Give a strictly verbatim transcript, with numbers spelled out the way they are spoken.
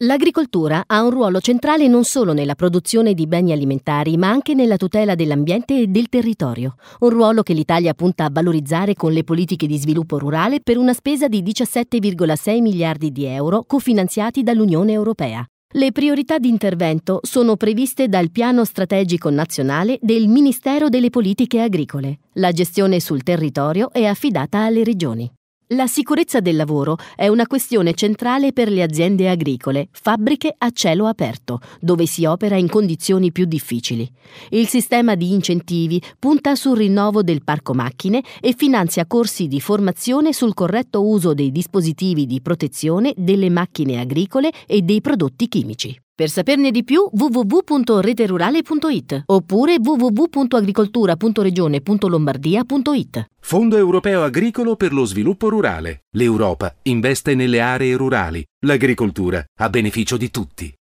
L'agricoltura ha un ruolo centrale non solo nella produzione di beni alimentari, ma anche nella tutela dell'ambiente e del territorio. Un ruolo che l'Italia punta a valorizzare con le politiche di sviluppo rurale per una spesa di diciassette virgola sei miliardi di euro cofinanziati dall'Unione Europea. Le priorità di intervento sono previste dal Piano Strategico Nazionale del Ministero delle Politiche Agricole. La gestione sul territorio è affidata alle regioni. La sicurezza del lavoro è una questione centrale per le aziende agricole, fabbriche a cielo aperto, dove si opera in condizioni più difficili. Il sistema di incentivi punta sul rinnovo del parco macchine e finanzia corsi di formazione sul corretto uso dei dispositivi di protezione delle macchine agricole e dei prodotti chimici. Per saperne di più w w w punto reterurale punto i t oppure w w w punto agricoltura punto regione punto lombardia punto i t. Fondo Europeo Agricolo per lo Sviluppo Rurale. L'Europa investe nelle aree rurali. L'agricoltura a beneficio di tutti.